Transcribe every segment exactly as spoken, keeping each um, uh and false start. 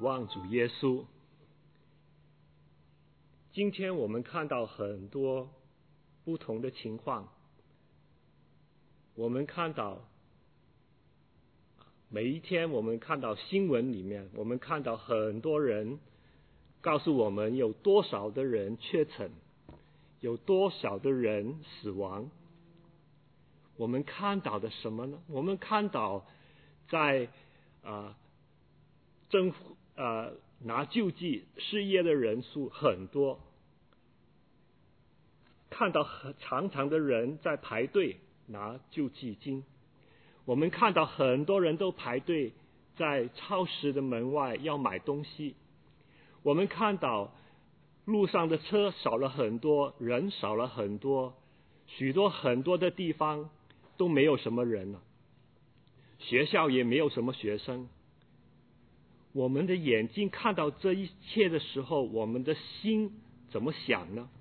望主耶稣。今天我们看到很多不同的情况，我们看到每一天我们看到新闻里面，我们看到很多人告诉我们有多少的人确诊，有多少的人死亡。我们看到的什么呢？我们看到在呃政府呃拿救济失业的人数很多，看到很长长的人在排队拿救济金，我们看到很多人都排队在超市的门外要买东西，我们看到路上的车少了很多，人少了很多，许多很多的地方都没有什么人了，学校也没有什么学生。我们的眼睛看到这一切的时候，我们的心怎么想呢？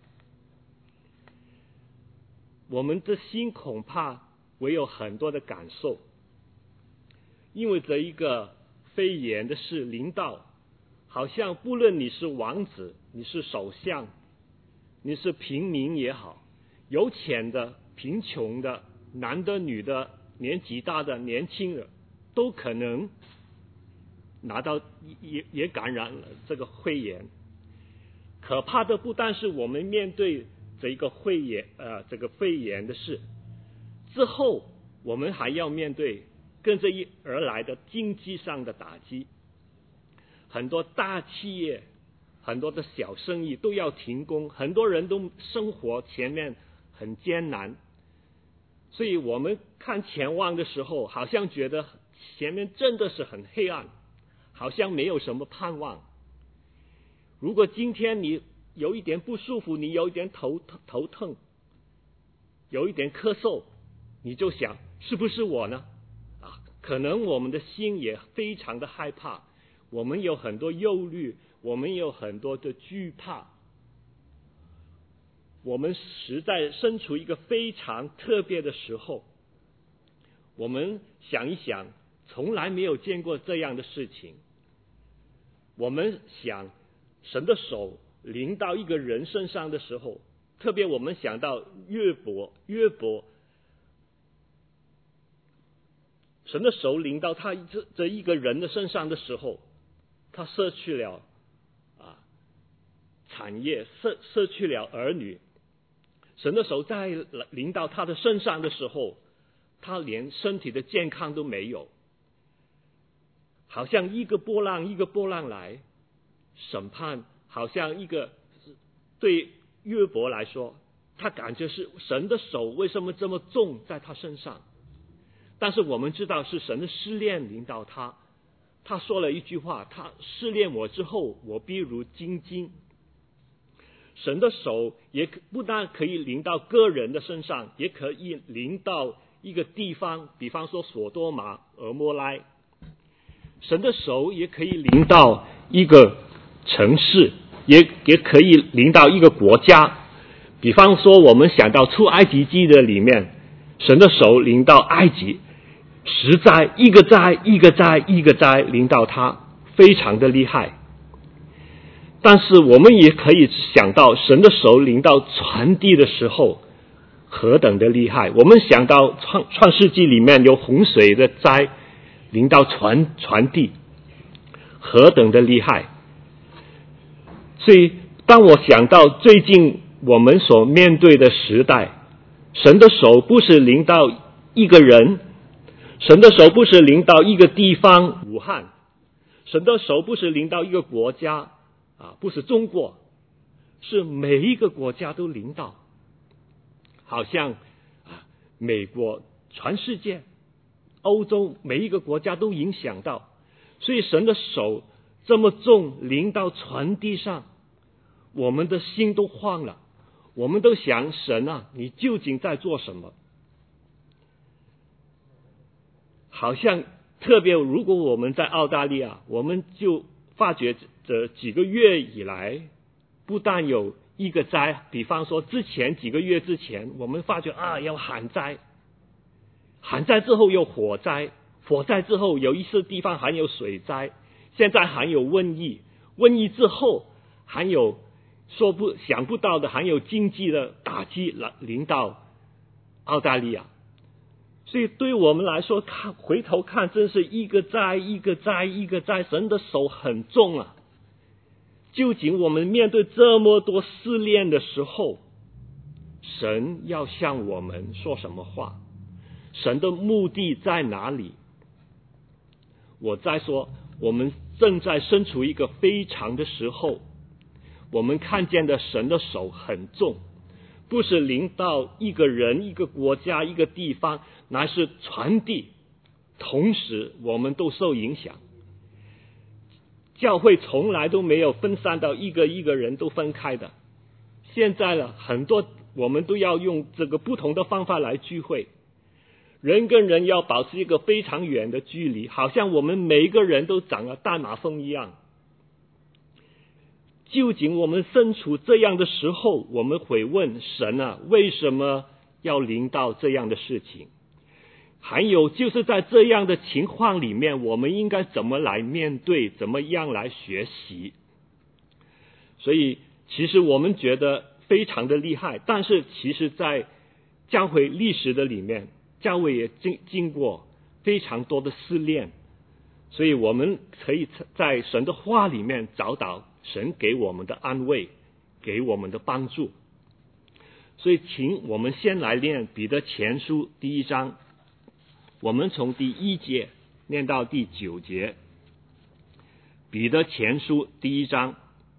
我们的心恐怕唯有很多的感受，因为这一个肺炎的事临到，好像不论你是王子，你是首相，你是平民也好，有钱的贫穷的，男的女的，年纪大的年轻人，都可能拿到也也感染了这个肺炎。可怕的不但是我们面对这一个肺炎呃这个肺炎的事，之后我们还要面对跟着一而来的经济上的打击。很多大企业，很多的小生意都要停工，很多人都生活前面很艰难。所以我们看前望的时候，好像觉得前面真的是很黑暗，好像没有什么盼望。如果今天你有一点不舒服，你有一点头头疼，有一点咳嗽，你就想是不是我呢？啊，可能我们的心也非常的害怕，我们有很多忧虑，我们有很多的惧怕，我们实在身处一个非常特别的时候。我们想一想，从来没有见过这样的事情。我们想神的手临到一个人身上的时候，特别我们想到约伯，约伯神的手临到他这这一个人的身上的时候，他失去了啊产业，失失去了儿女。神的手在临到他的身上的时候，他连身体的健康都没有，好像一个波浪一个波浪来，审判好像一个对约伯来说，他感觉是神的手为什么这么重在他身上。但是我们知道是神的试炼临到他，他说了一句话，他试炼我之后，我必如精金。神的手也不但可以临到个人的身上，也可以临到一个地方，比方说索多玛、俄摩拉。神的手也可以临到一个城市，也也可以临到一个国家。比方说我们想到出埃及记的里面，神的手临到埃及，十灾一个灾一个灾一个灾临到他，非常的厉害。但是我们也可以想到神的手临到传递的时候何等的厉害。我们想到创创世纪里面有洪水的灾临到传传递，何等的厉害。所以当我想到最近我们所面对的时代，神的手不是临到一个人，神的手不是临到一个地方武汉，神的手不是临到一个国家啊，不是中国，是每一个国家都临到，好像啊美国全世界欧洲每一个国家都影响到。所以神的手这么重临到传递上，我们的心都慌了，我们都想神啊，你究竟在做什么？好像特别如果我们在澳大利亚，我们就发觉这几个月以来，不但有一个灾，比方说之前几个月之前，我们发觉啊有旱灾，旱灾之后有火灾，火灾之后有一些地方还有水灾， 现在还有瘟疫，瘟疫之后还有说不想不到的，还有经济的打击临到澳大利亚。所以对我们来说，看回头看，真是一个灾一个灾一个灾，神的手很重啊。究竟我们面对这么多试炼的时候，神要向我们说什么话？神的目的在哪里？我在说，我们正在身处一个非常的时候，我们看见的神的手很重，不是临到一个人、一个国家、一个地方，乃是传递，同时我们都受影响。教会从来都没有分散到一个一个人都分开的，现在呢，很多我们都要用这个不同的方法来聚会，人跟人要保持一个非常远的距离，好像我们每一个人都长了大麻风一样。究竟我们身处这样的时候，我们会问神啊，为什么要临到这样的事情？还有就是在这样的情况里面，我们应该怎么来面对，怎么样来学习？所以其实我们觉得非常的厉害，但是其实在教会历史的里面，教会也经经过非常多的试炼，所以我们可以在神的话里面找到神给我们的安慰，给我们的帮助。所以请我们先来念彼得前书第一章，我们从第一节念到第九节。彼得前书第一章，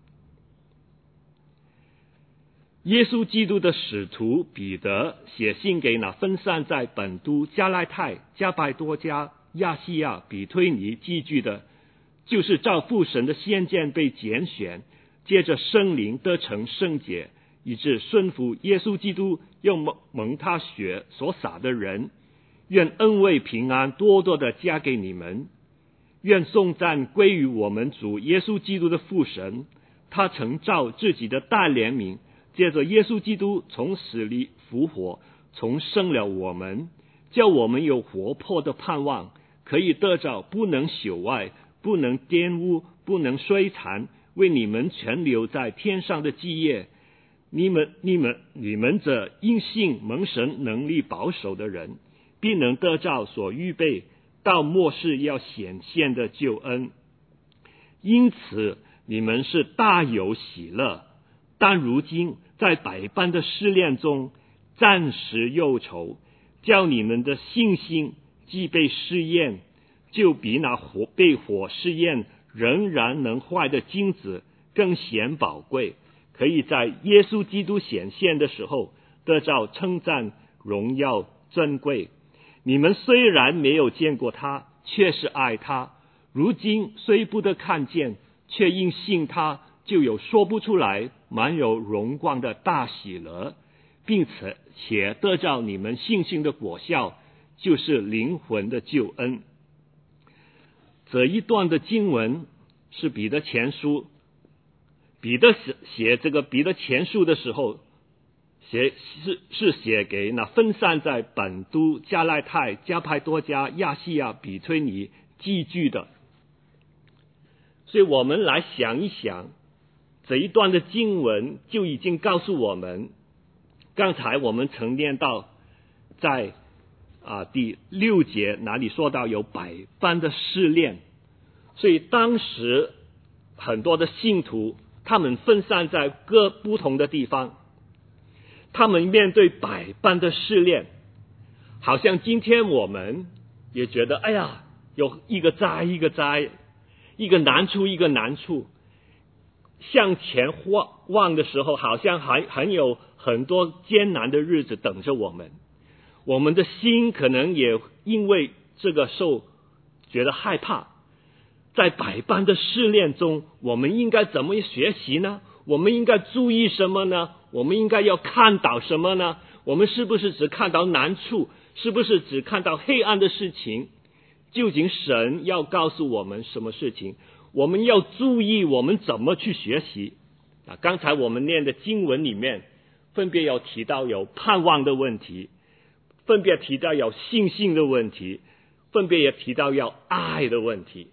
耶稣基督的使徒彼得写信给那分散在本都、加拉太、加百多家、亚细亚、比推尼寄居的，就是照父神的先见被拣选，借着圣灵得成圣洁，以致顺服耶稣基督用蒙蒙他血所洒的人。愿恩惠平安多多的加给你们。愿颂赞归于我们主耶稣基督的父神，他曾照自己的大怜悯，借着耶稣基督从死里复活，重生了我们，叫我们有活泼的盼望，可以得着不能朽坏、不能玷污、不能衰残，为你们存留在天上的基业。你们、你们、你们这因信蒙神能力保守的人，必能得着所预备到末世要显现的救恩。因此你们是大有喜乐，但如今在百般的试炼中暂时忧愁，叫你们的信心既被试验，就比那火被火试验仍然能坏的金子更显宝贵，可以在耶稣基督显现的时候得着称赞、荣耀、珍贵。你们虽然没有见过他，却是爱他；如今虽不得看见，却因信他，就有说不出来满有荣光的大喜乐，并且且得着你们信心的果效，就是灵魂的救恩。这一段的经文是彼得前书，彼得写这个彼得前书的时候，写是是写给那分散在本都、加拉太、加派多家、亚细亚、比推尼寄居的。所以我们来想一想，这一段的经文就已经告诉我们，刚才我们曾念到在啊第六节哪里说到有百般的试炼，所以当时很多的信徒他们分散在各不同的地方，他们面对百般的试炼，好像今天我们也觉得，哎呀，有一个灾一个灾，一个难处一个难处，向前望望的时候，好像还很有很多艰难的日子等着我们。我们的心可能也因为这个受觉得害怕。在百般的试炼中，我们应该怎么学习呢？我们应该注意什么呢？我们应该要看到什么呢？我们是不是只看到难处？是不是只看到黑暗的事情？究竟神要告诉我们什么事情？我们要注意我们怎么去学习。啊，刚才我们念的经文里面，分别有提到有盼望的问题，分别提到有信心的问题，分别也提到要爱的问题。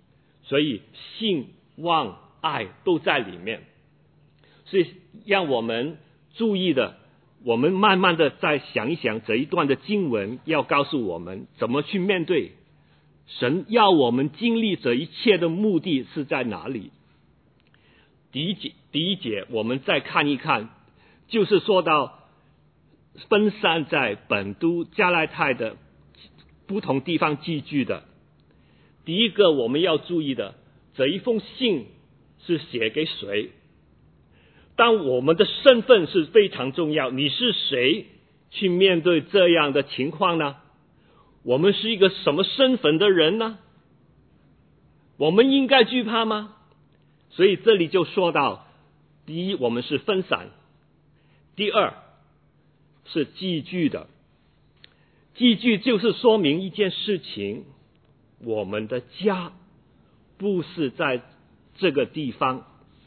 所以信、望、爱都在里面。所以让我们注意的，我们慢慢的再想一想这一段的经文要告诉我们怎么去面对神要我们经历这一切的目的是在哪里。第一节第一节我们再看一看，就是说到分散在本都加拉太的不同地方寄居的。第一个我们要注意的，这一封信是写给谁？当我们的身份是非常重要，你是谁去面对这样的情况呢？我们是一个什么身份的人呢？我们应该惧怕吗？所以这里就说到，第一，我们是分散；第二，是寄居的。寄居就是说明一件事情，我们的家不是在这个地方。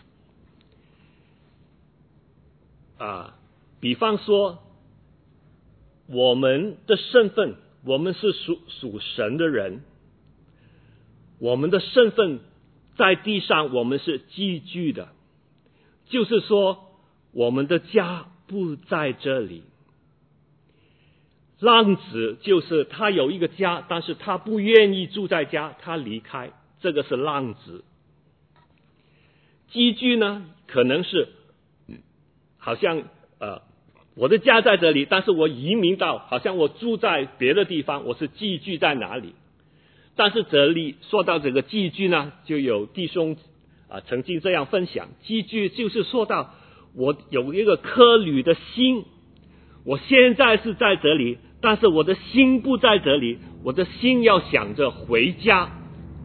啊，比方说，我们的身份，我们是属属神的人，我们的身份在地上，我们是寄居的，就是说，我们的家不在这里。浪子就是他有一个家，但是他不愿意住在家，他离开，这个是浪子。寄居呢，可能是好像呃，我的家在这里，但是我移民到，好像我住在别的地方，我是寄居在哪里？但是这里说到这个寄居呢，就有弟兄啊、呃、曾经这样分享，寄居就是说到我有一个客旅的心，我现在是在这里，但是我的心不在这里，我的心要想着回家。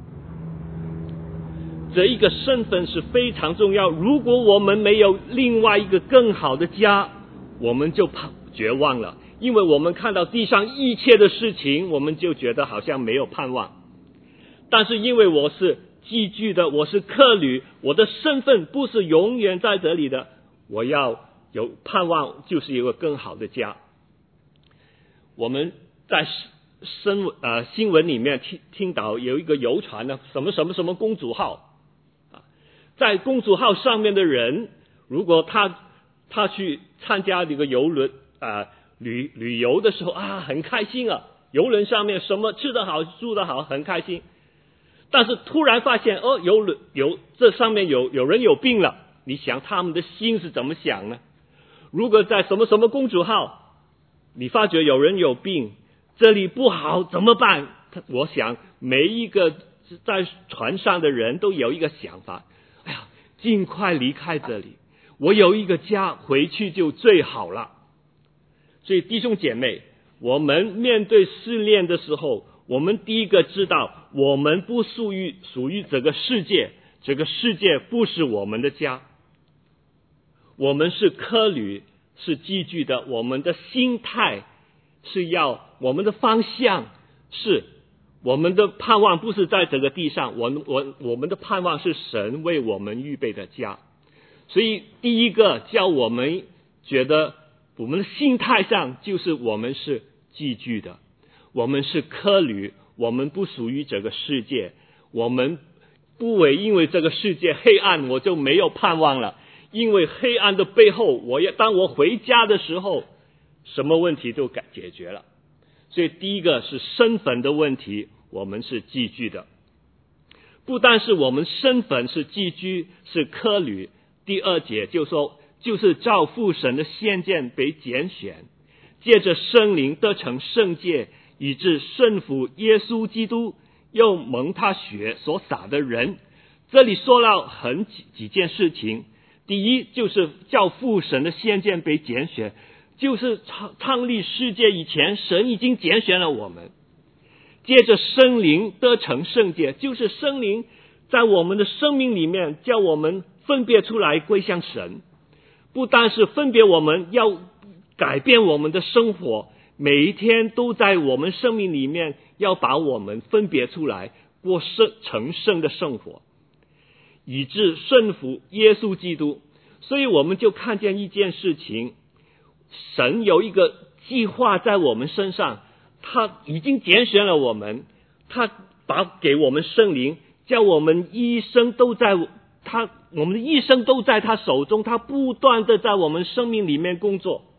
这一个身份是非常重要，如果我们没有另外一个更好的家，我们就怕绝望了，因为我们看到地上一切的事情，我们就觉得好像没有盼望。但是因为我是寄居的，我是客旅，我的身份不是永远在这里的，我要有盼望，就是有个更好的家。我们在新闻呃新闻里面听听到有一个游船呢，什么什么什么公主号。在公主号上面的人，如果他他去参加这个游轮啊、呃、旅旅游的时候啊，很开心啊，游轮上面什么吃得好住得好，很开心。但是突然发现哦，游轮有这上面有有人有病了，你想他们的心是怎么想呢？如果在什么什么公主号，你发觉有人有病，这里不好怎么办？我想每一个在船上的人都有一个想法。哎呀，尽快离开这里，我有一个家，回去就最好了。所以弟兄姐妹，我们面对试炼的时候，我们第一个知道，我们不属于属于这个世界，这个世界不是我们的家，我们是客旅，是寄居的，我们的心态是要，我们的方向是，我们的盼望不是在这个地上，我我我们的盼望是神为我们预备的家。所以第一个叫我们觉得我们的心态上就是我们是寄居的，我们是客旅，我们不属于这个世界，我们不会因为这个世界黑暗我就没有盼望了，因为黑暗的背后，我要当我回家的时候，什么问题都解决了。所以第一个是身份的问题，我们是寄居的。不但是我们身份是寄居，是客旅，第二节就说，就是照父神的先见被拣选，借着圣灵得成圣洁，以致圣父耶稣基督又蒙他血所洒的人。这里说了很几几件事情。第一，就是叫父神的先见被拣选，就是创创立世界以前，神已经拣选了我们。借着圣灵得成圣洁，就是圣灵在我们的生命里面叫我们分别出来归向神，不但是分别我们，要改变我们的生活，每一天都在我们生命里面要把我们分别出来，过圣成圣的生活，以致顺服耶稣基督。所以我们就看见一件事情，神有一个计划在我们身上，他已经拣选了我们，他把给我们圣灵， 叫我们一生都在他，我们的一生都在他手中，他不断的在我们生命里面工作，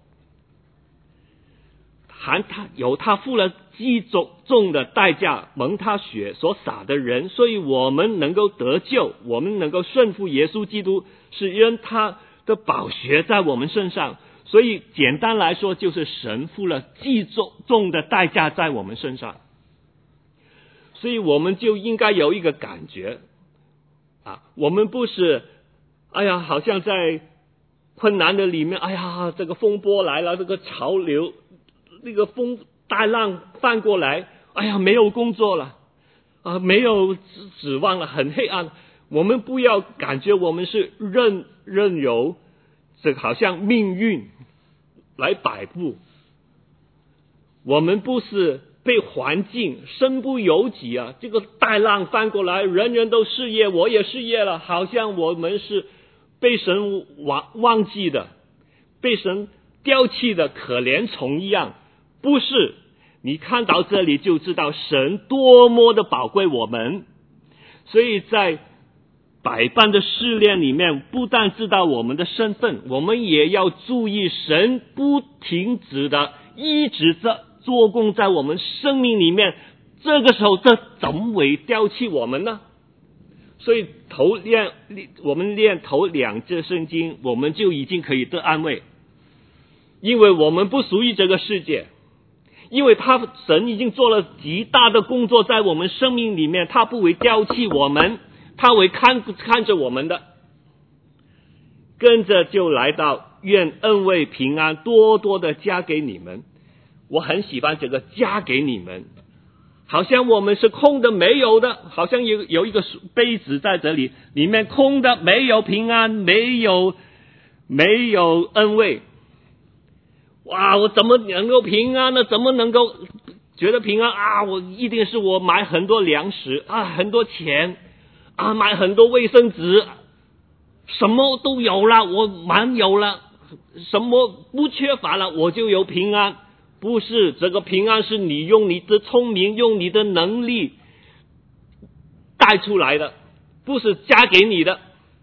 含他有他付了极重重的代价，蒙他血所洒的人，所以我们能够得救，我们能够顺服耶稣基督，是因他的宝血在我们身上。所以简单来说，就是神付了极重重的代价在我们身上。所以我们就应该有一个感觉啊，我们不是哎呀好像在困难的里面，哎呀这个风波来了，这个潮流那个风大浪翻过来，哎呀没有工作了啊，没有指望了，很黑暗。我们不要感觉我们是任任由这个好像命运来摆布，我们不是被环境身不由己啊，这个大浪翻过来，人人都失业，我也失业了，好像我们是被神忘忘记的，被神丢弃的可怜虫一样。不是，你看到这里就知道神多么的宝贵我们。所以在百般的试炼里面，不但知道我们的身份，我们也要注意神不停止的一直在做工在我们生命里面。这个时候这怎么会丢弃我们呢？所以头练我们练头两节圣经，我们就已经可以得安慰，因为我们不属于这个世界，因为他神已经做了极大的工作在我们生命里面，他不会丢弃我们，他会看看着我们的。跟着就来到愿恩惠平安多多的加给你们。我很喜欢这个加给你们，好像我们是空的没有的，好像有有一个杯子在这里，里面空的，没有平安，没有没有恩惠。哇，我怎么能够平安呢？怎么能够觉得平安啊？我一定是我买很多粮食啊，很多钱啊，买很多卫生纸，什么都有了，我满有了，什么不缺乏了，我就有平安。不是，这个平安是你用你的聪明，用你的能力带出来的，不是加给你的。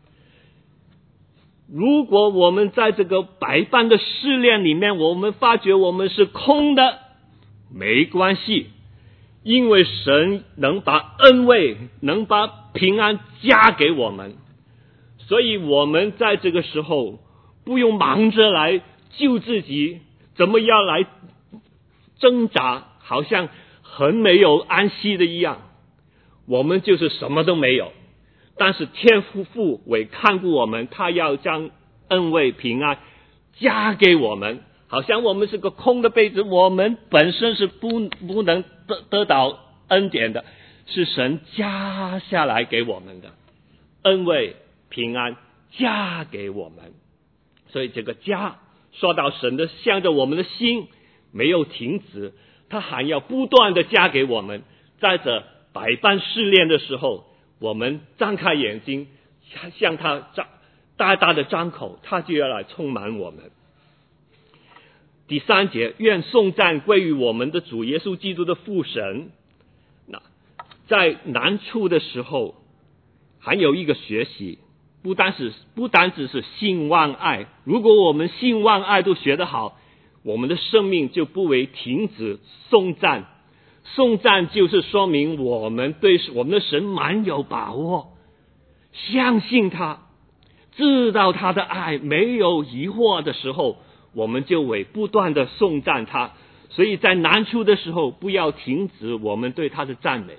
如果我们在这个百般的试炼里面，我们发觉我们是空的，没关系，因为神能把恩惠，能把平安加给我们。所以我们在这个时候不用忙着来救自己，怎么样来挣扎，好像很没有安息的一样。我们就是什么都没有，但是天父父为看顾我们，他要将恩惠平安加给我们，好像我们是个空的杯子，我们本身是不不能得得到恩典的，是神加下来给我们的恩惠平安加给我们。所以这个加说到神的向着我们的心没有停止，他还要不断的加给我们。在这百般试炼的时候，我们张开眼睛向他张大大的张口，他就要来充满我们。第三节，愿颂赞归于我们的主耶稣基督的父神。那在难处的时候还有一个学习，不单是不单只是信望爱，如果我们信望爱都学得好，我们的生命就不会停止颂赞。颂赞就是说明我们对我们的神蛮有把握，相信他，知道他的爱，没有疑惑的时候，我们就会不断的颂赞他。所以在难处的时候不要停止我们对他的赞美。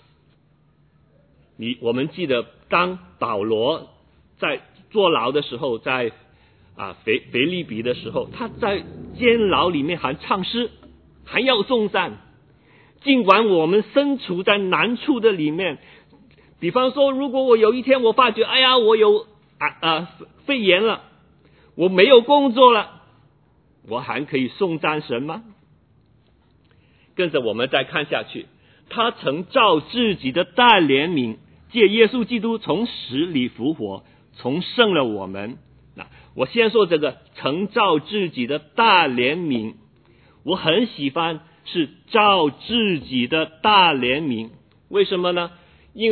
你我们记得当保罗在坐牢的时候，在啊腓腓立比的时候，他在监牢里面还唱诗，还要颂赞。尽管我们身处在难处的里面，比方说如果我有一天我发觉哎呀我有啊啊肺炎了，我没有工作了，我还可以颂赞神吗？跟着我们再看下去，他曾照自己的大怜悯，借耶稣基督从死里复活，重生了我们。那我先说这个曾照自己的大怜悯，我很喜欢是照自己的大怜悯。为什么呢？因为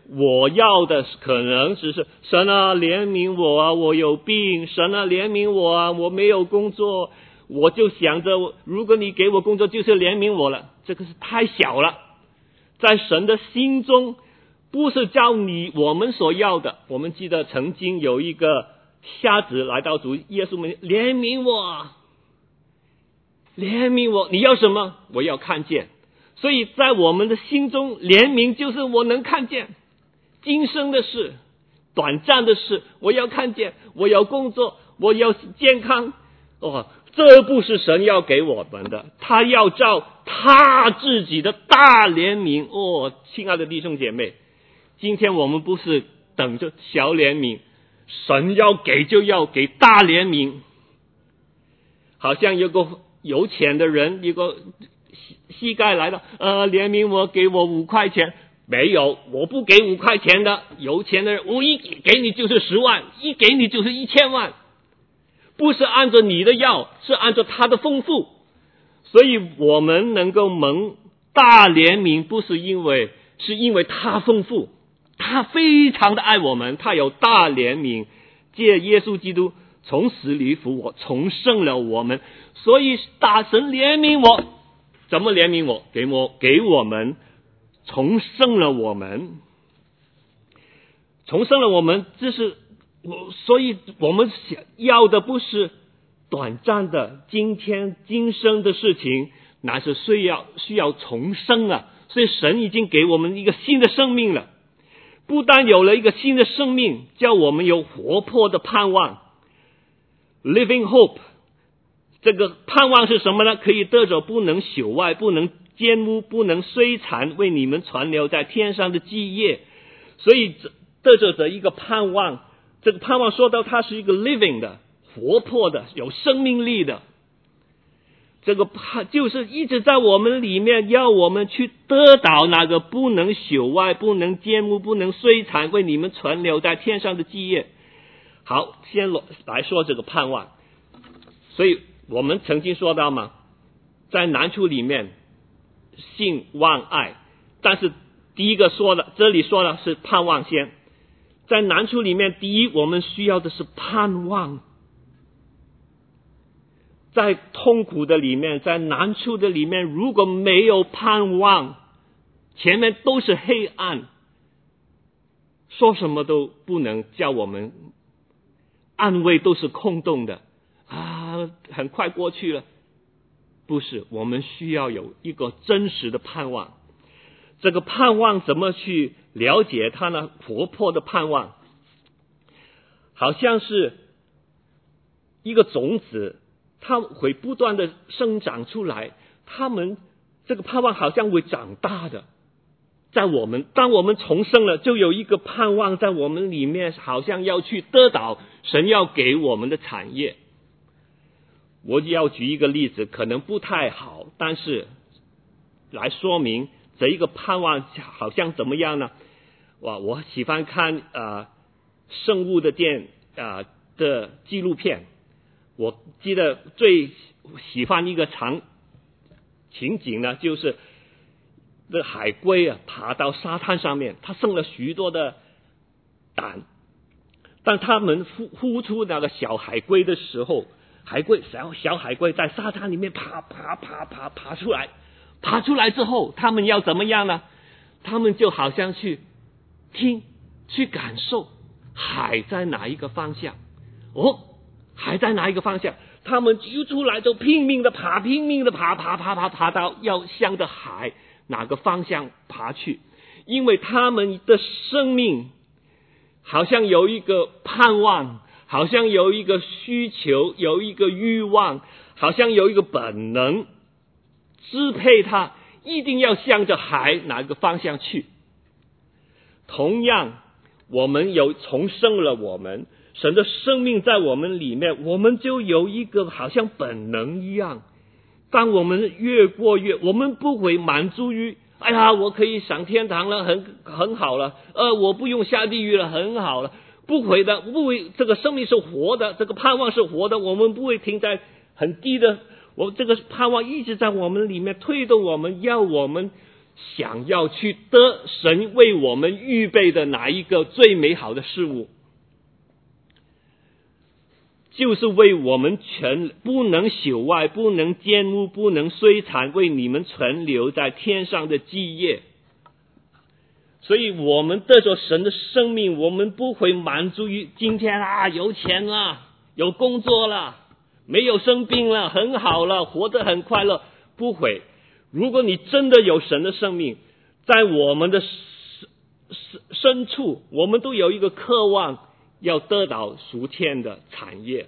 我要的可能只是神啊怜悯我啊，我有病，神啊怜悯我啊，我没有工作，我就想着如果你给我工作就是怜悯我了，这个是太小了。在神的心中不是照你我们所要的。我们记得曾经有一个瞎子来到主耶稣面前，怜悯我，怜悯我，你要什么？我要看见。所以在我们的心中，怜悯就是我能看见今生的事，短暂的事，我要看见，我要工作，我要健康。哦，这不是神要给我们的，他要照他自己的大怜悯。哦，亲爱的弟兄姐妹，今天我们不是等着小怜悯，神要给就要给大怜悯。好像有个有钱的人，一个膝盖来了，呃，怜悯我，给我五块钱。没有，我不给五块钱的。有钱的人，我一给你就是十万，一给你就是一千万，不是按照你的要，是按照他的丰富。所以我们能够蒙大怜悯，不是因为，是因为他丰富，他非常的爱我们，他有大怜悯，借耶稣基督从死里复活，重生了我们。所以大神怜悯我，怎么怜悯我？给我给我们重生了我们，重生了我们，这是我，所以我们想要的不是短暂的今天今生的事情，乃是需要需要重生啊！所以神已经给我们一个新的生命了，不但有了一个新的生命，叫我们有活泼的盼望 ，living hope。这个盼望是什么呢？可以得着不能朽坏、不能奸污、不能衰残，为你们传留在天上的基业。所以得着的一个盼望，这个盼望说到它是一个 living 的、活泼的、有生命力的。这个盼就是一直在我们里面，要我们去得到那个不能朽坏、不能奸污、不能衰残，为你们传留在天上的基业。好，先来说这个盼望。所以我们曾经说到嘛，在难处里面信望爱，但是第一个说的，这里说的是盼望先。在难处里面，第一我们需要的是盼望。在痛苦的里面，在难处的里面，如果没有盼望，前面都是黑暗，说什么都不能叫我们安慰，都是空洞的啊，很快过去了。不是，我们需要有一个真实的盼望。这个盼望怎么去了解它呢？活泼的盼望好像是一个种子，它会不断的生长出来，它们这个盼望好像会长大的。在我们当我们重生了，就有一个盼望在我们里面，好像要去得到神要给我们的产业。我要举一个例子，可能不太好，但是来说明这一个盼望好像怎么样呢？哇，我喜欢看呃圣物的电啊、呃、的纪录片。我记得最喜欢一个场情景呢，就是这海龟啊爬到沙滩上面，它生了许多的蛋，当它们孵孵出那个小海龟的时候，海龟小小海龟在沙滩里面爬爬爬爬爬出来，爬出来之后，他们要怎么样呢？他们就好像去听、去感受海在哪一个方向。哦，海在哪一个方向？他们一出来就拼命的爬，拼命的爬，爬爬爬爬到要向着海哪个方向爬去，因为他们的生命好像有一个盼望，好像有一个需求，有一个欲望，好像有一个本能支配他一定要向着海哪个方向去。同样我们有重生了，我们神的生命在我们里面，我们就有一个好像本能一样，当我们越过越，我们不会满足于哎呀我可以上天堂了，很很好了，呃我不用下地狱了，很好了，不会的，不会，这个生命是活的，这个盼望是活的，我们不会停在很低的，我这个盼望一直在我们里面推动我们，要我们想要去得神为我们预备的哪一个最美好的事物，就是为我们存不能朽坏、不能玷污、不能衰残，为你们存留在天上的基业。所以我们得着神的生命，我们不会满足于今天啊，有钱了，有工作了，没有生病了，很好了，活得很快乐。不会。如果你真的有神的生命，在我们的深处，我们都有一个渴望，要得到属天的产业。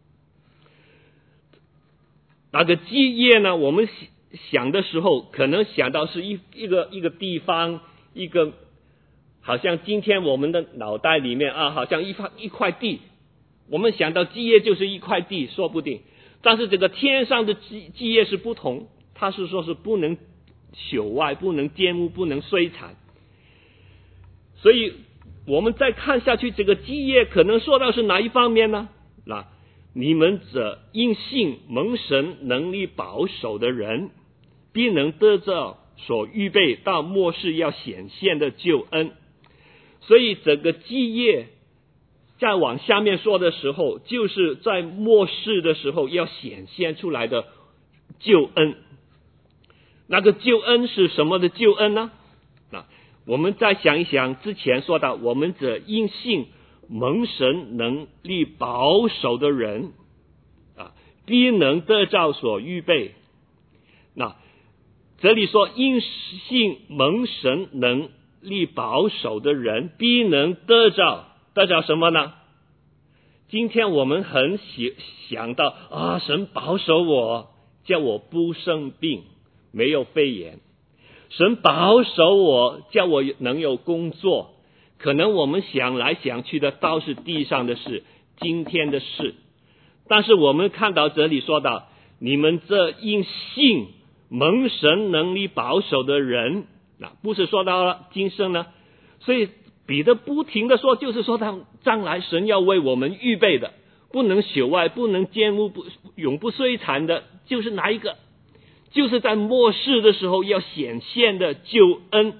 那个基业呢，我们想的时候可能想到是一一个一个地方，一个好像今天我们的脑袋里面啊，好像一块一块地，我们想到基业就是一块地，说不定。但是这个天上的基基业是不同，它是说是不能朽坏、不能玷污、不能衰残。所以我们再看下去，这个基业可能说到是哪一方面呢？那你们这因信蒙神能力保守的人，必能得着所预备到末世要显现的救恩。所以这个基业再往下面说的时候，就是在末世的时候要显现出来的救恩。那个救恩是什么的救恩呢？那我们再想一想，之前说到我们这因信蒙神能力保守的人啊，必能得着所预备。那这里说因信蒙神能力保守的人，必能得着得着什么呢？今天我们很想到啊，神保守我，叫我不生病，没有肺炎。神保守我，叫我能有工作。可能我们想来想去的都是地上的事，今天的事。但是我们看到这里说到，你们这因信蒙神能力保守的人，那不是说到了今生呢？所以彼得不停的说，就是说他将来神要为我们预备的，不能朽坏、不能玷污、不永不衰残的，就是哪一个？就是在末世的时候要显现的救恩。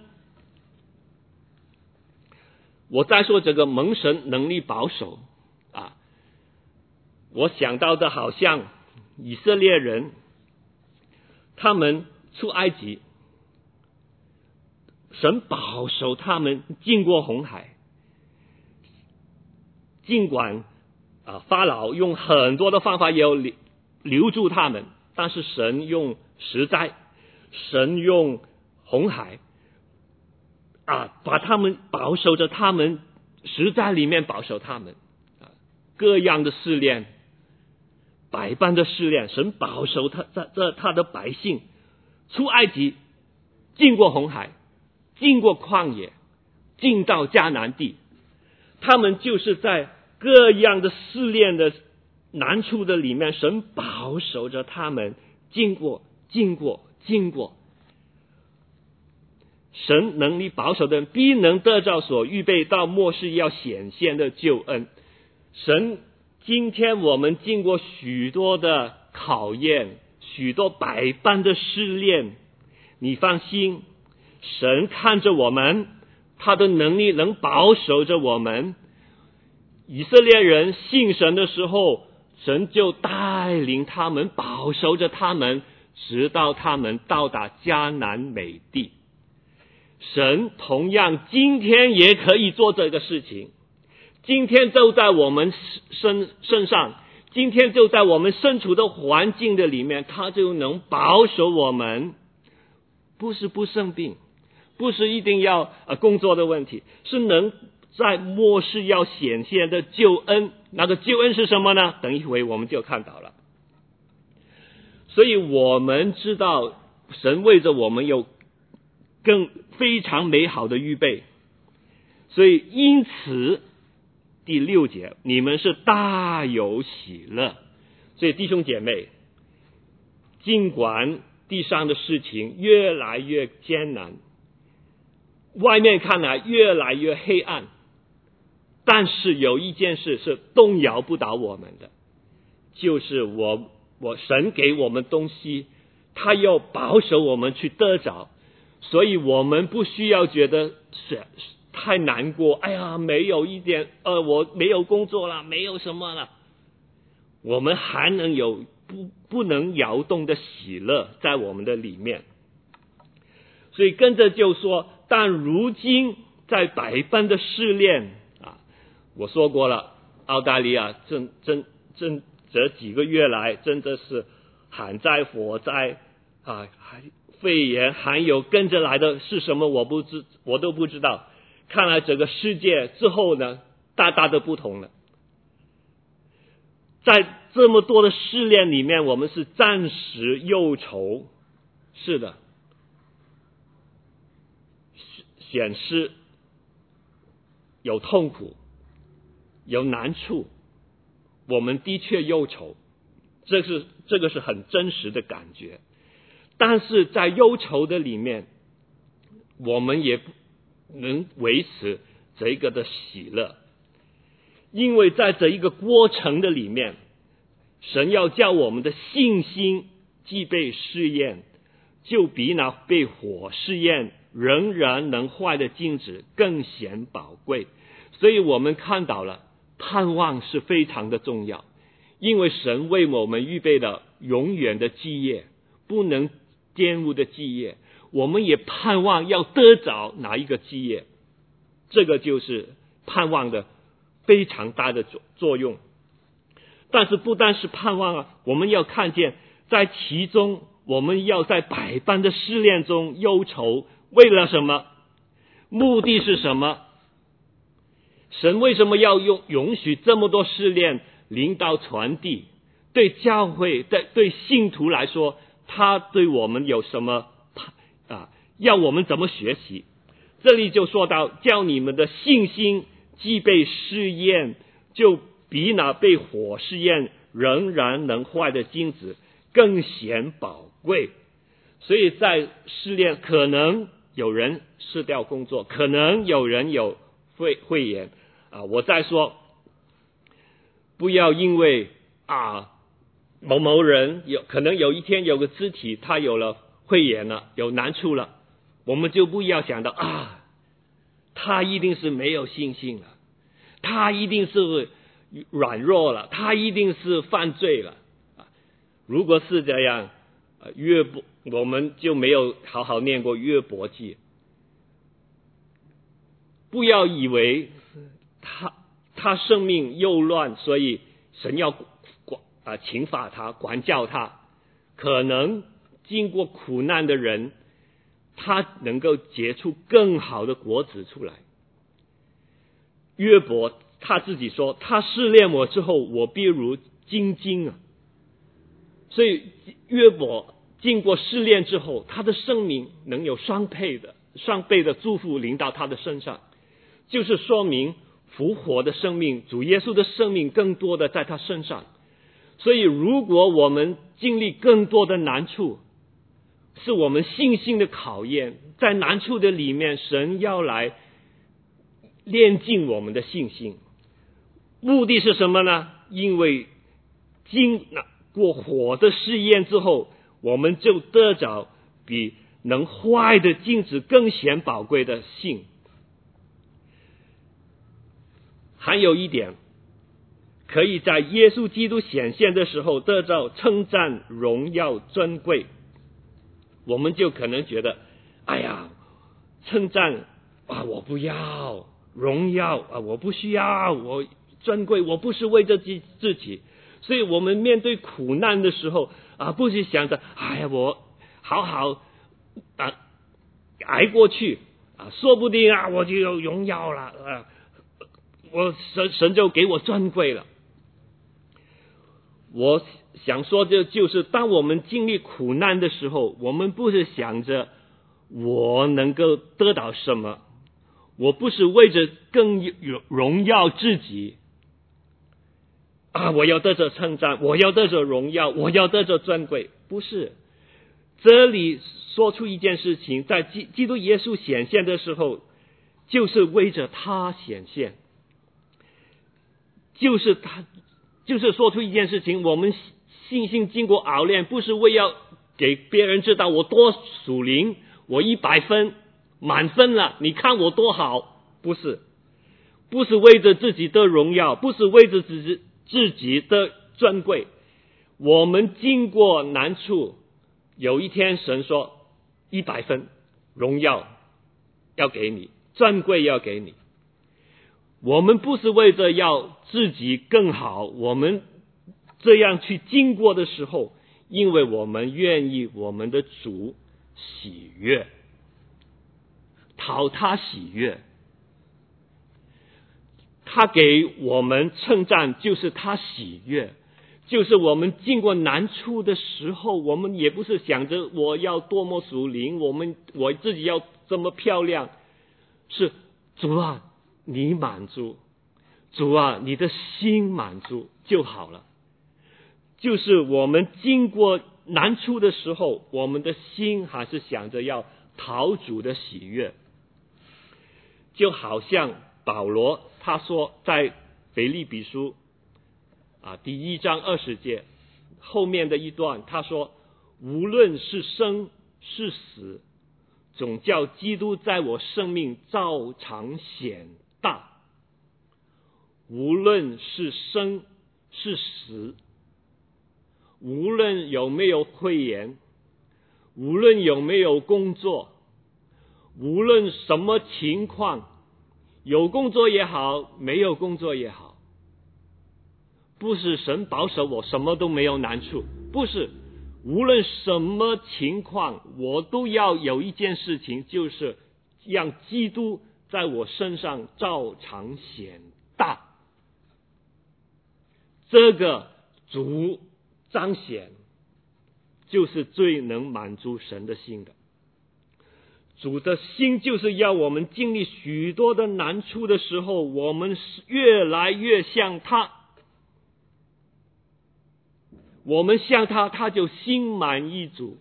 我再说这个蒙神能力保守啊，我想到的好像以色列人，他们出埃及，神保守他们经过红海，尽管啊法老用很多的方法也有留留住他们，但是神用十灾，神用红海啊，把他们保守着，他们十灾里面保守他们啊，各样的试炼，百般的试炼，神保守他这他的百姓出埃及，经过红海，经过旷野，进到迦南地。他们就是在各样的试炼的难处的里面，神保守着他们经过经过经过。神能力保守的人，必能得着所预备到末世要显现的救恩。神今天我们经过许多的考验，许多百般的试炼，你放心，神看着我们，他的能力能保守着我们。以色列人信神的时候，神就带领他们，保守着他们，直到他们到达迦南美地。神同样今天也可以做这个事情，今天就在我们身身上，今天就在我们身处的环境的里面，他就能保守我们，不是不生病，不是一定要呃工作的问题，是能在末世要显现的救恩。那个救恩是什么呢？等一回我们就看到了。所以我们知道神为着我们有更非常美好的预备，所以因此第六节，你们是大有喜乐。所以弟兄姐妹，尽管地上的事情越来越艰难，外面看来越来越黑暗，但是有一件事是动摇不倒我们的，就是我我神给我们东西，他要保守我们去得着。 所以我们不需要觉得是太难过，哎呀，没有一点呃，我没有工作了，没有什么了，我们还能有不不能摇动的喜乐在我们的里面。所以跟着就说，但如今在百般的试炼啊，我说过了，澳大利亚正正正这几个月来真的是旱灾火灾啊，还肺炎，还有跟着来的是什么我不知我都不知道。看来整个世界之后呢，大大的不同了。在这么多的试炼里面，我们是暂时忧愁，是的，显示有痛苦，有难处，我们的确忧愁，这是这个是很真实的感觉。但是在忧愁的里面，我们也能维持这个的喜乐，因为在这一个过程的里面，神要叫我们的信心既被试验，就比那被火试验仍然能坏的金子更显宝贵。所以我们看到了盼望是非常的重要，因为神为我们预备了永远的基业，不能玷污的基业，我们也盼望要得着哪一个基业，这个就是盼望的非常大的作用。但是不单是盼望啊，我们要看见在其中，我们要在百般的试炼中忧愁，为了什么？目的是什么？神为什么要用允许这么多试炼临到传递？对教会对对信徒来说，他对我们有什么啊？要我们怎么学习？这里就说到，叫你们的信心既被试验，就比那被火试验仍然能坏的金子更显宝贵。所以在试炼，可能有人失掉工作，可能有人有肺肺炎啊。我再说，不要因为啊某某人有可能有一天有个肢体他有了肺炎了，有难处了，我们就不要想到啊，他一定是没有信心了，他一定是软弱了，他一定是犯罪了。如果是这样，约伯我们就没有好好念过约伯记。不要以为他他生命又乱，所以神要管啊惩罚他，管教他。可能经过苦难的人，他能够结出更好的果子出来。约伯他自己说，他试炼我之后，我必如精金啊。所以约伯经过试炼之后，他的生命能有双倍的双倍的祝福临到他的身上，就是说明复活的生命，主耶稣的生命更多的在他身上。所以如果我们经历更多的难处，是我们信心的考验，在难处的里面，神要来炼净我们的信心。目的是什么呢？因为经过火的试验之后，我们就得着比能坏的金子更显宝贵的信。还有一点，可以在耶稣基督显现的时候得到称赞、荣耀、尊贵。我们就可能觉得，哎呀，称赞啊，我不要；荣耀啊，我不需要；我尊贵，我不是为着自自己。所以我们面对苦难的时候啊，不是想着，哎呀，我好好啊挨过去啊，说不定啊我就有荣耀了啊，我神神就给我尊贵了。我想说的就是，当我们经历苦难的时候，我们不是想着我能够得到什么，我不是为着更荣耀自己啊，我要得着称赞，我要得着荣耀，我要得着尊贵，不是。这里说出一件事情，在基基督耶稣显现的时候，就是为着他显现，就是他，就是说出一件事情，我们信心经过熬炼，不是为要给别人知道我多属灵， 我一百分满分了，你看我多好。不是，不是为着自己的荣耀，不是为着自己自己的尊贵。我们经过难处，有一天神说一百分，荣耀要给你，尊贵要给你。我们不是为着要自己更好，我们这样去经过的时候，因为我们愿意我们的主喜悦，讨他喜悦，他给我们称赞就是他喜悦，就是我们经过难处的时候，我们也不是想着我要多么属灵，我们我自己要这么漂亮，是主啊你满足，主啊你的心满足就好了。就是我们经过难处的时候，我们的心还是想着要讨主的喜悦。就好像保罗他说在腓立比书啊第一章二十节后面的一段，他说无论是生是死，总叫基督在我生命照常显大。无论是生是死，无论有没有慧眼，无论有没有工作，无论什么情况，有工作也好，没有工作也好，不是神保守我什么都没有难处，不是，无论什么情况，我都要有一件事情，就是让基督在我身上照常显大。这个主彰显就是最能满足神的心的。主的心就是要我们经历许多的难处的时候，我们越来越像他，我们像他，他就心满意足。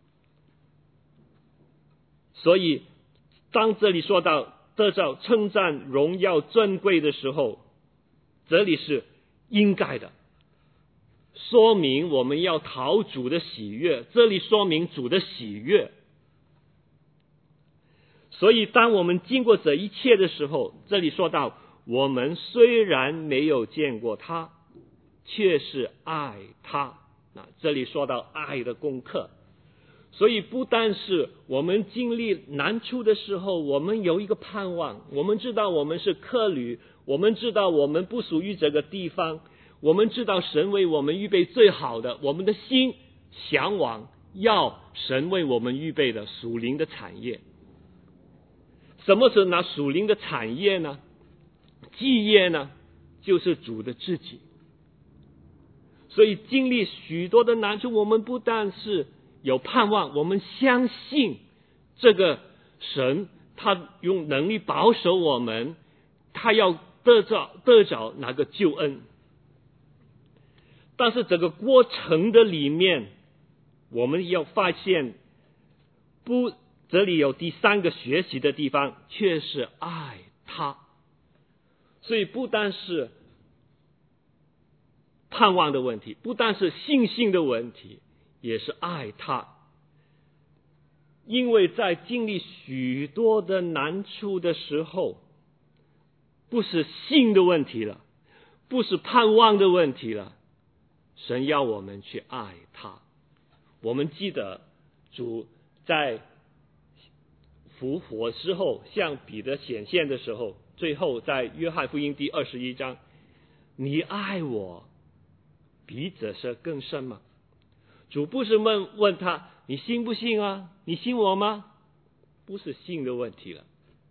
所以当这里说到得着称赞荣耀尊贵的时候，这里是应该的，说明我们要讨主的喜悦，这里说明主的喜悦。所以当我们经过这一切的时候，这里说到我们虽然没有见过他，却是爱他。那这里说到爱的功课，所以不但是我们经历难处的时候，我们有一个盼望，我们知道我们是客旅，我们知道我们不属于这个地方，我们知道神为我们预备最好的，我们的心向往要神为我们预备的属灵的产业。什么是那属灵的产业呢？基业呢？就是主的自己。所以经历许多的难处，我们不但是有盼望，我们相信这个神他用能力保守我们，他要得着得着那个救恩。但是这个过程的里面，我们要发现不这里有第三个学习的地方，却是爱他。所以不单是盼望的问题，不但是信心的问题，也是爱他。因为在经历许多的难处的时候，不是信的问题了，不是盼望的问题了，神要我们去爱他。我们记得主在复活之后向彼得显现的时候，最后在约翰福音第二十一章，你爱我比这些更深吗？主不是问问他你信不信啊？你信我吗？不是信的问题了。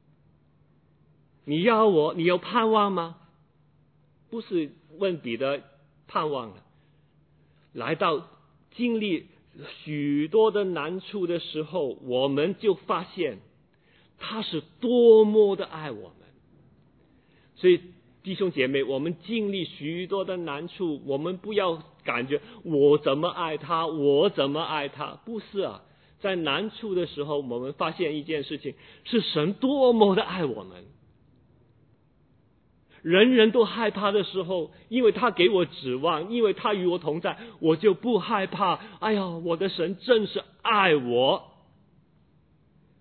你要我，你有盼望吗？不是问彼得盼望了。来到经历许多的难处的时候，我们就发现他是多么的爱我们。所以弟兄姐妹，我们经历许多的难处，我们不要感觉我怎么爱他，我怎么爱他，不是啊。在难处的时候，我们发现一件事情，是神多么的爱我们。人人都害怕的时候，因为他给我指望，因为他与我同在，我就不害怕。哎呀，我的神真是爱我。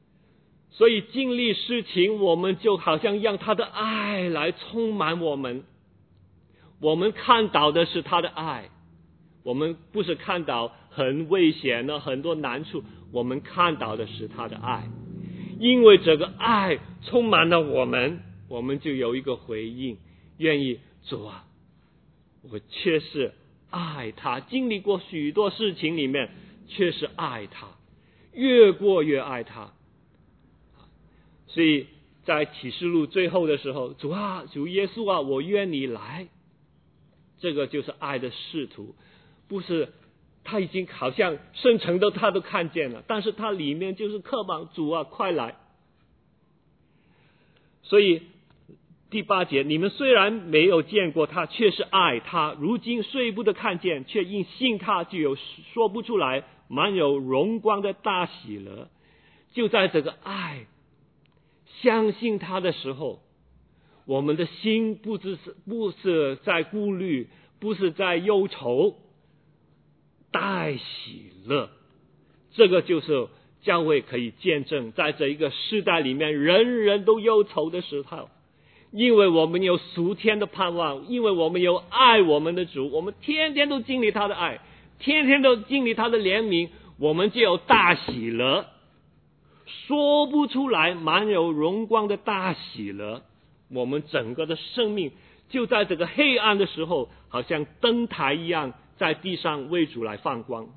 所以经历事情，我们就好像让他的爱来充满我们。我们看到的是他的爱，我们不是看到很危险的很多难处，我们看到的是他的爱。因为这个爱充满了我们，我们就有一个回应，愿意主啊，我确实爱他，经历过许多事情里面确实爱他，越过越爱他。所以在启示录最后的时候，主啊，主耶稣啊，我愿你来。这个就是爱的使徒，不是他已经好像深层的他都看见了，但是他里面就是渴望主啊，快来。所以第八节，你们虽然没有见过他，却是爱他，如今虽不得看见，却因信他就有说不出来满有荣光的大喜乐。就在这个爱相信他的时候，我们的心不只是不是在顾虑，不是在忧愁，带喜乐。这个就是教会可以见证，在这一个时代里面，人人都忧愁的时候，因为我们有属天的盼望，因为我们有爱我们的主，我们天天都经历他的爱，天天都经历他的怜悯，我们就有大喜乐，说不出来满有荣光的大喜乐。我们整个的生命就在这个黑暗的时候，好像灯台一样在地上为主来放光，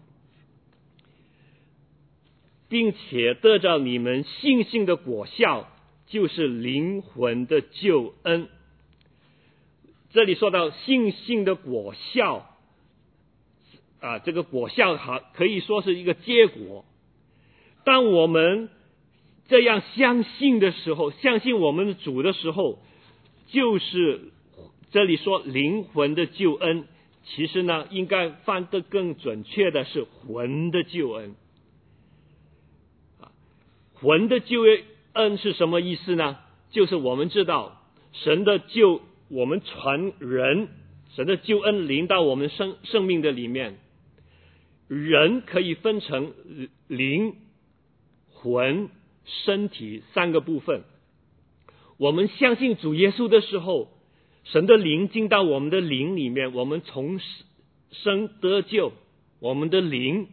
并且得到你们信心的果效，就是灵魂的救恩。这里说到信心的果效啊，这个果效好可以说是一个结果。当我们这样相信的时候，相信我们的主的时候，就是这里说灵魂的救恩，其实呢应该翻得更准确的是魂的救恩。魂的救恩是什么意思呢？就是我们知道神的救，我们传人，神的救恩临到我们生生命的里面，人可以分成灵、魂、身体三个部分。我们相信主耶稣的时候，神的灵进到我们的灵里面，我们重生得救，我们的灵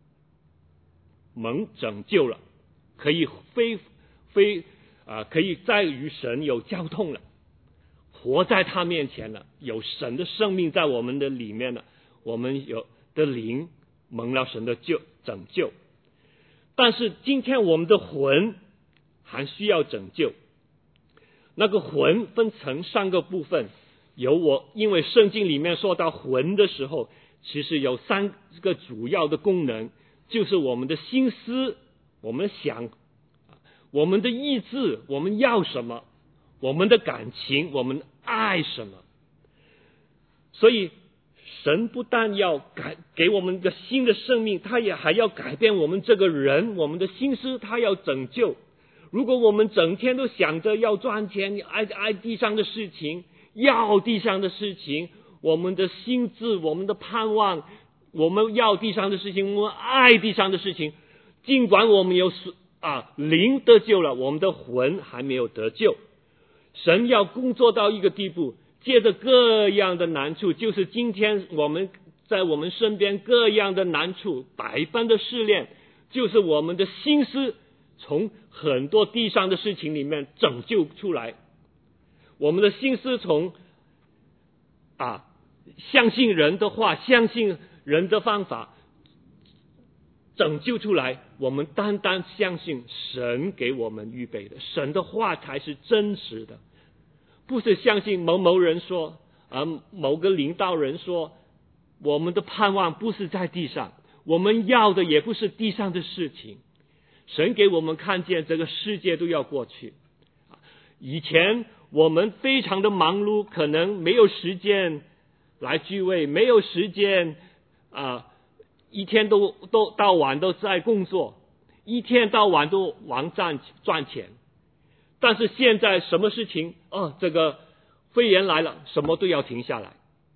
蒙拯救了，可以非非啊、呃，可以再与神有交通了，活在他面前了，有神的生命在我们的里面了，我们有的灵蒙了神的救拯救。但是今天我们的魂还需要拯救。那个魂分成三个部分，有我因为圣经里面说到魂的时候，其实有三个主要的功能，就是我们的心思，我们想，我们的意志，我们要什么，我们的感情，我们爱什么。所以神不但要改给我们一个新的生命，他也还要改变我们这个人，我们的心思他要拯救。如果我们整天都想着要赚钱，爱爱地上的事情，要地上的事情，我们的心智，我们的盼望，我们要地上的事情，我们爱地上的事情，尽管我们有啊灵得救了，我们的魂还没有得救。神要工作到一个地步，借着各样的难处，就是今天我们在我们身边各样的难处，百般的试炼，就是我们的心思从很多地上的事情里面拯救出来，我们的心思从啊相信人的话，相信人的方法拯救出来，我们单单相信神给我们预备的，神的话才是真实的，不是相信某某人说啊，某个领导人说。我们的盼望不是在地上，我们要的也不是地上的事情。神给我们看见这个世界都要过去。以前我们非常的忙碌，可能没有时间来聚会，没有时间啊，一天都都到晚都在工作，一天到晚都忙赚赚钱。但是现在什么事情哦，这个肺炎来了，什么都要停下来。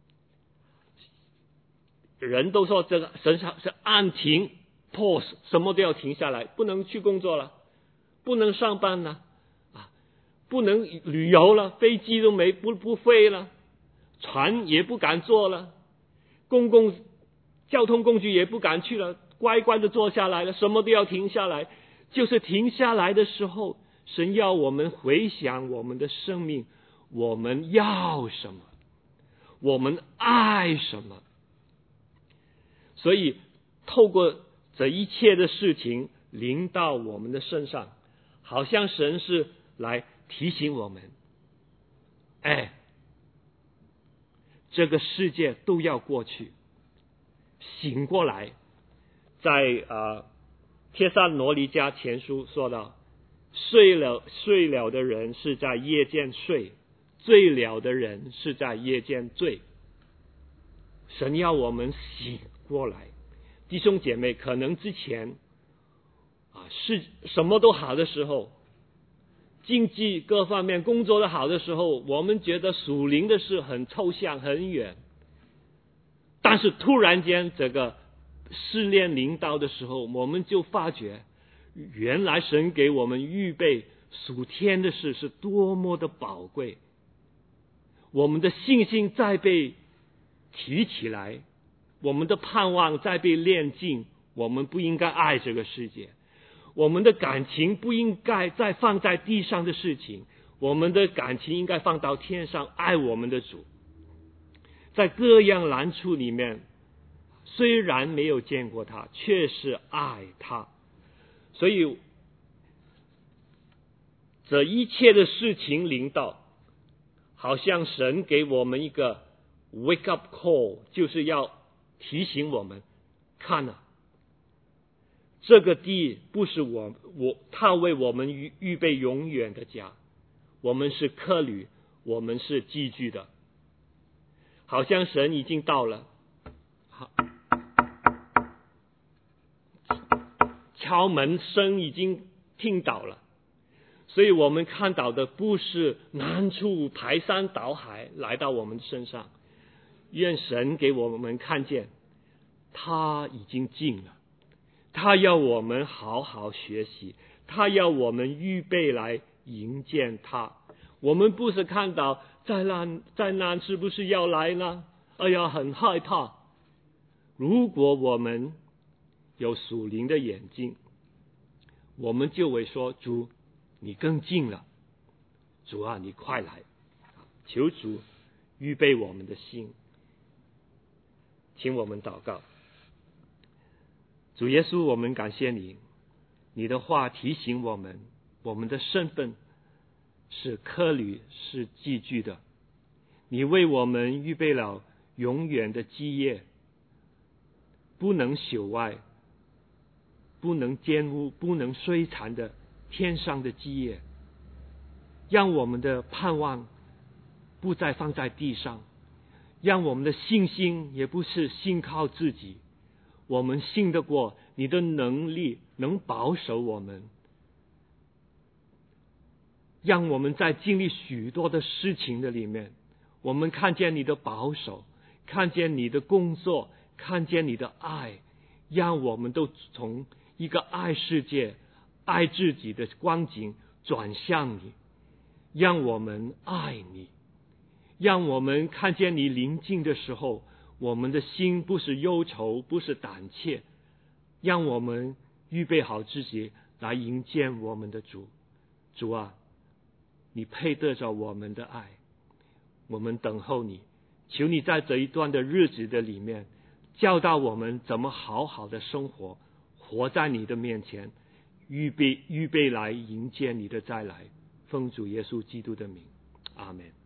人都说这个神上是按停 pause， 什么都要停下来，不能去工作了， 不能上班了，啊，不能旅游了，飞机都没不不飞了，船也不敢坐了，公共交通工具也不敢去了，乖乖的坐下来了，什么都要停下来。就是停下来的时候，神要我们回想我们的生命，我们要什么，我们爱什么。所以透过这一切的事情临到我们的身上，好像神是来提醒我们，哎，这个世界都要过去，醒过来。在啊帖撒罗尼迦前书说到，睡了睡了的人是在夜间睡，醉了的人是在夜间醉。神要我们醒过来。弟兄姐妹，可能之前啊是什么都好的时候，经济各方面工作的好的时候，我们觉得属灵的事很抽象很远，但是突然间这个试炼临到的时候，我们就发觉原来神给我们预备属天的事是多么的宝贵。我们的信心再被提起来，我们的盼望再被炼净。我们不应该爱这个世界，我们的感情不应该再放在地上的事情，我们的感情应该放到天上，爱我们的主。在各样难处里面，虽然没有见过他，却是爱他。所以这一切的事情临到，好像神给我们一个 wake up call， 就是要提醒我们，看啊，这个地不是我我他为我们预预备永远的家，我们是客旅，我们是寄居的。好像神已经到了，好，敲门声已经听到了，所以我们看到的不是难处排山倒海来到我们身上，愿神给我们看见他已经近了，他要我们好好学习，他要我们预备来迎接他。我们不是看到灾难灾难是不是要来呢？哎呀，很害怕。如果我们有属灵的眼睛，我们就会说，主你更近了，主啊你快来。求主预备我们的心。请我们祷告。主耶稣，我们感谢你，你的话提醒我们，我们的身份是客旅，是寄居的。你为我们预备了永远的基业，不能朽坏，不能玷污，不能摧残的天上的基业，让我们的盼望不再放在地上，让我们的信心也不是信靠自己，我们信得过你的能力能保守我们，让我们在经历许多的事情的里面，我们看见你的保守，看见你的工作，看见你的爱，让我们都从一个爱世界爱自己的光景转向你，让我们爱你，让我们看见你临近的时候，我们的心不是忧愁，不是胆怯，让我们预备好自己来迎接我们的主。主啊，你配得着我们的爱，我们等候你，求你在这一段的日子的里面教导我们怎么好好的生活，活在你的面前，预备预备来迎接你的再来。奉主耶稣基督的名，阿们。